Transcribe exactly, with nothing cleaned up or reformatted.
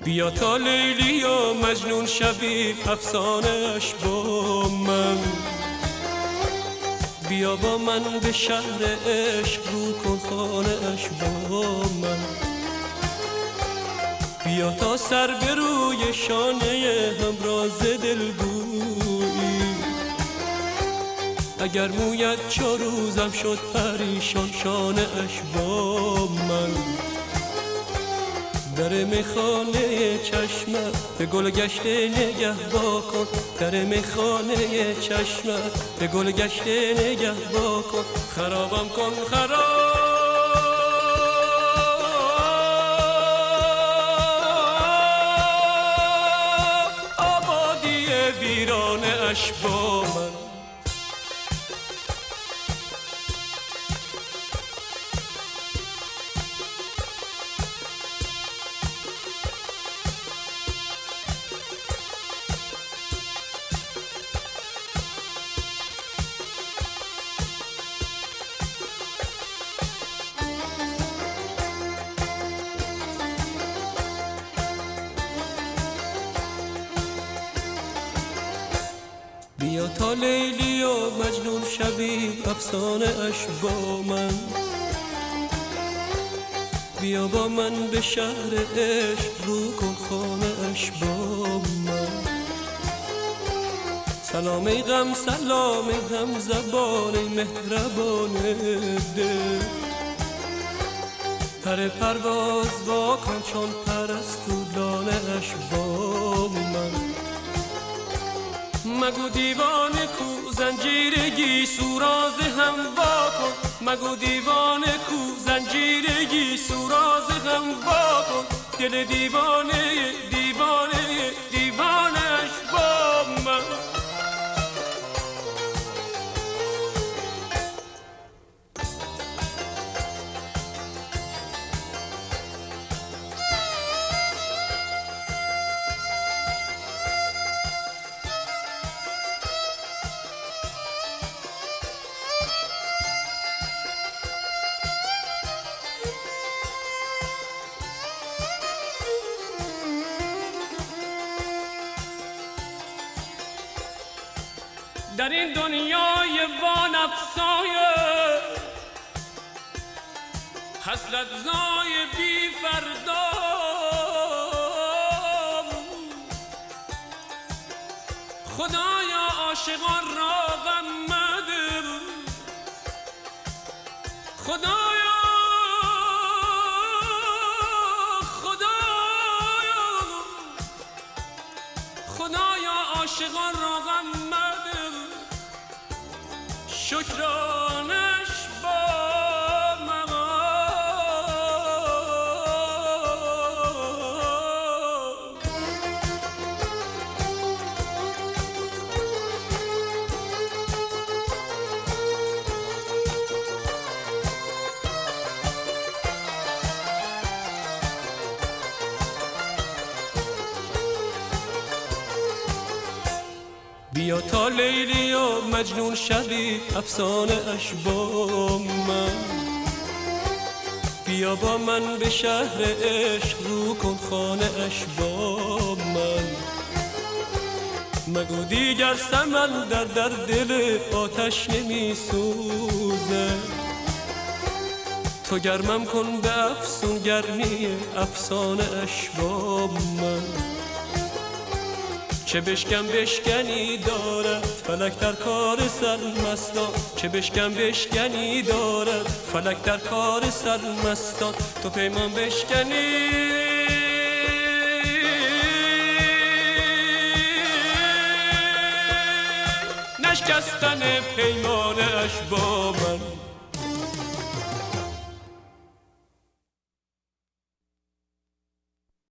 بیا تا لیلی و مجنون شوی افسانه‌اش با من. بیا با من به شهر عشق رو کن خانه‌اش با من. بیا تا سر به روی شانه همراز دل گویی. اگر مویت چو روزم شد پریشان شانه‌اش با من. در میخانه چشمت به گل گشته نگه با کن. در میخانه چشمت به گل گشته نگه با کن. خرابم کن خراب آبادی ویرانه اش با من. بیا تا لیلی و مجنون شوی افسانه اش با من. بیا با من به شهر عشق رو کن خانه اش با من. سلام ای غم سلام ای هم زبان ای مهربان دل. پر پرواز با کن چون پرستودانه اش با من. مگو دیوانه کو زنجیرگی سوراز هم با کن. مگو دیوانه کو زنجیرگی سوراز هم با کن. دل دیوانه دیوانه دیوانش با من. در این دنیای وانفسای حسرت زای بی فردا خدایا عاشقان را غم مده. خدایا خدایا خدایا عاشقان را غم مده. شکرانش با بیا تا لیلی و مجنون شوی افسانه اش با من. بیا با من به شهر عشق رو کن خانه اش با من. مگو دیگر سمندر در دل آتش نمی سوزه. تو گرمم کن به افسون گرمی افسانه اش با من. چه بشکم بشکنی دارد فلک در کار سرمستان. چه بشکم بشکنی دارد فلک در کار سرمستان. تو پیمان بشکنی نشکستن پیمانه اش با من.